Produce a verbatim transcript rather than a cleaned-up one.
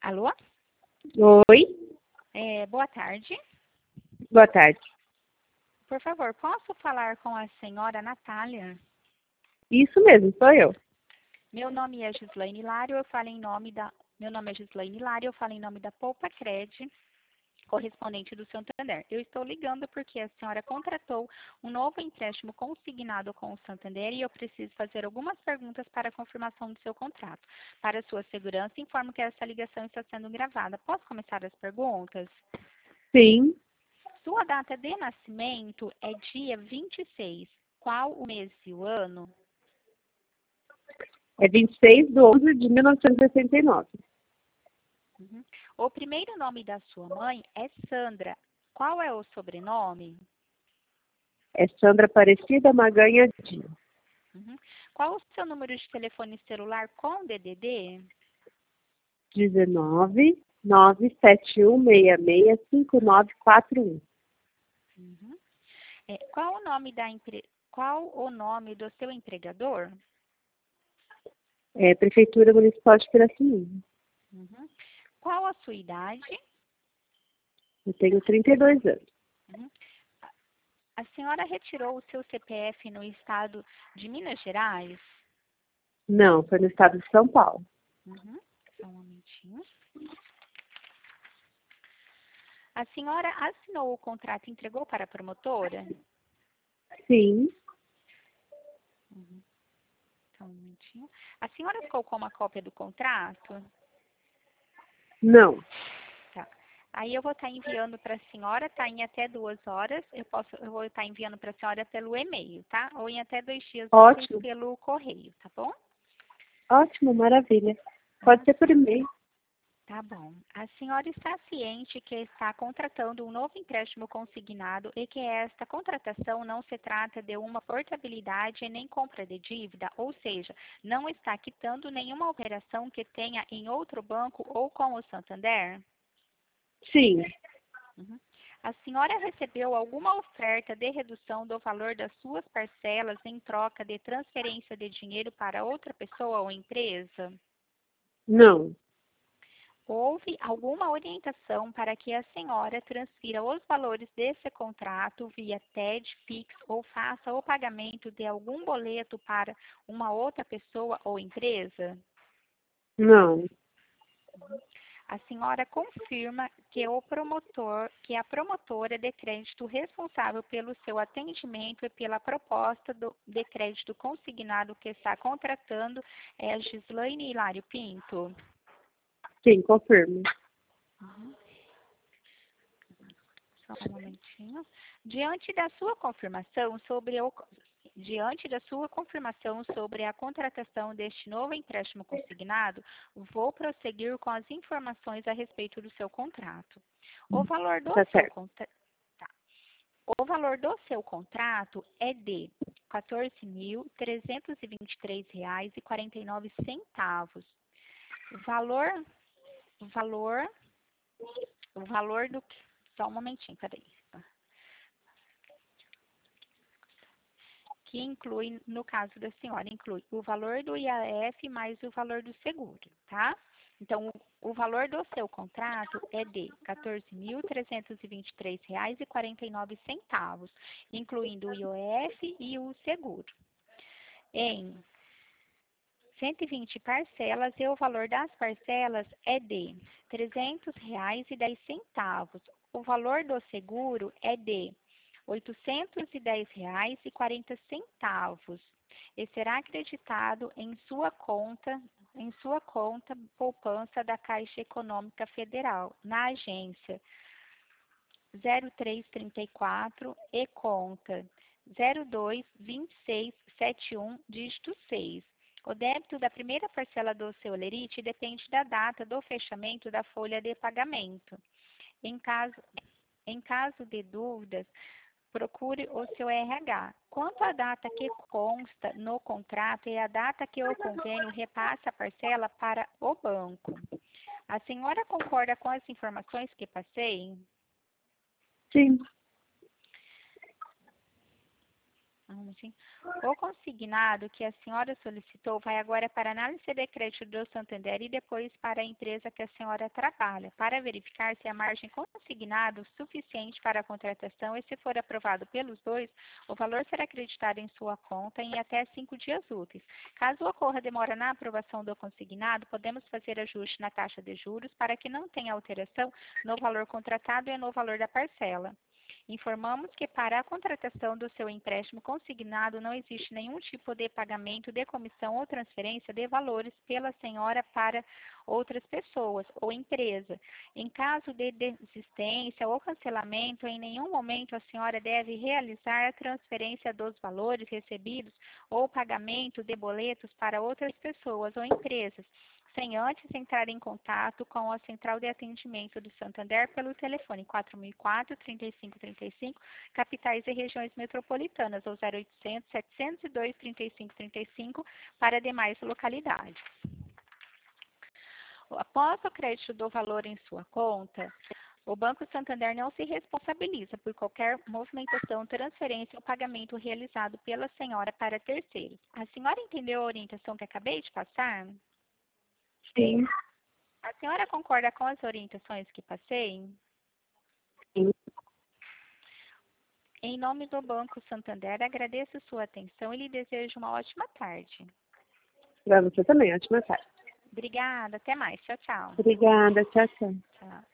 Alô? Oi, É, boa tarde. boa tarde. Por favor, posso falar com a senhora Natália? Isso mesmo, sou eu. Meu nome é Gislaine Hilário, eu falo em nome da... Meu nome é Gislaine Hilário, eu falo em nome da Poupa Cred, correspondente do Santander. Eu estou ligando porque a senhora contratou um novo empréstimo consignado com o Santander e eu preciso fazer algumas perguntas para a confirmação do seu contrato. Para sua segurança, informo que essa ligação está sendo gravada. Posso começar as perguntas? Sim, Sua data de nascimento é dia vinte e seis. Qual o mês e o ano? é vinte e seis de onze de mil novecentos e sessenta e nove. Uhum. O primeiro nome da sua mãe é Sandra. Qual é o sobrenome? É Sandra Aparecida Maganha Dias. Uhum. Qual o seu número de telefone celular com D D D? dezenove, nove sete um seis seis, cinco nove quatro um. Uhum. É, qual o nome da empre... Qual o nome do seu empregador? É Prefeitura Municipal de Pirassununga. Uhum. Qual a sua idade? Eu tenho trinta e dois anos. Uhum. A senhora retirou o seu C P F no estado de Minas Gerais? Não, foi no estado de São Paulo. Uhum. Só um momentinho. A senhora assinou o contrato e entregou para a promotora? Sim, Uhum. Só um momentinho. A senhora ficou com uma cópia do contrato? não. Tá. Aí eu vou estar enviando para a senhora, tá? Em até duas horas. Eu posso, eu vou estar enviando para a senhora pelo e-mail, tá? Ou em até dois dias úteis Ótimo, pelo correio, tá bom? ótimo, maravilha. Uhum. Pode ser por e-mail. Tá bom. A senhora está ciente que está contratando um novo empréstimo consignado e que esta contratação não se trata de uma portabilidade e nem compra de dívida, ou seja, não está quitando nenhuma operação que tenha em outro banco ou com o Santander? Sim, Uhum. A senhora recebeu alguma oferta de redução do valor das suas parcelas em troca de transferência de dinheiro para outra pessoa ou empresa? não, Houve alguma orientação para que a senhora transfira os valores desse contrato via T E D, Pix ou faça o pagamento de algum boleto para uma outra pessoa ou empresa? não. A senhora confirma que o promotor, que a promotora de crédito responsável pelo seu atendimento e pela proposta do, de crédito consignado que está contratando é a Gislaine Hilário Pinto? Sim, confirmo. Uhum. Só um momentinho. Diante da sua confirmação sobre o Diante da sua confirmação sobre a contratação deste novo empréstimo consignado, vou prosseguir com as informações a respeito do seu contrato. O valor do Tá seu certo. contra... tá. O valor do seu contrato é de quatorze mil trezentos e vinte e três reais e quarenta e nove centavos. Valor, valor, o valor do só um momentinho, peraí. Que inclui, no caso da senhora, inclui o valor do I A F mais o valor do seguro, tá? Então, o, o valor do seu contrato é de quatorze mil trezentos e vinte e três reais e quarenta e nove centavos, incluindo o I O F e o seguro. Em cento e vinte parcelas e o valor das parcelas é de trezentos reais e dez centavos. O valor do seguro é de oitocentos e dez reais e quarenta centavos e será acreditado em sua conta, em sua conta poupança da Caixa Econômica Federal, na agência zero três trinta e quatro e conta zero dois vinte e seis setenta e um, dígito seis. O débito da primeira parcela do seu lerite depende da data do fechamento da folha de pagamento. Em caso, em caso de dúvidas, procure o seu R H. Quanto à data que consta no contrato e a data que o convênio repassa a parcela para o banco. A senhora concorda com as informações que passei? Sim, Um minutinho. O consignado que a senhora solicitou vai agora para análise de crédito do Santander e depois para a empresa que a senhora trabalha, para verificar se a margem consignado é suficiente para a contratação e, se for aprovado pelos dois, o valor será acreditado em sua conta em até cinco dias úteis. Caso ocorra demora na aprovação do consignado, podemos fazer ajuste na taxa de juros para que não tenha alteração no valor contratado e no valor da parcela. Informamos que para a contratação do seu empréstimo consignado não existe nenhum tipo de pagamento de comissão ou transferência de valores pela senhora para outras pessoas ou empresa. Em caso de desistência ou cancelamento, em nenhum momento a senhora deve realizar a transferência dos valores recebidos ou pagamento de boletos para outras pessoas ou empresas, sem antes entrar em contato com a Central de Atendimento do Santander pelo telefone quatro mil e quatro, trinta e cinco trinta e cinco, capitais e regiões metropolitanas, ou zero oitocentos, setecentos e dois, trinta e cinco trinta e cinco, para demais localidades. Após o crédito do valor em sua conta, o Banco Santander não se responsabiliza por qualquer movimentação, transferência ou pagamento realizado pela senhora para terceiros. A senhora entendeu a orientação que acabei de passar? Sim. A senhora concorda com as orientações que passei? Sim. Em nome do Banco Santander, agradeço sua atenção e lhe desejo uma ótima tarde. Para você também, ótima tarde. Obrigada, até mais. Tchau, tchau. Obrigada, tchau, tchau. Tchau.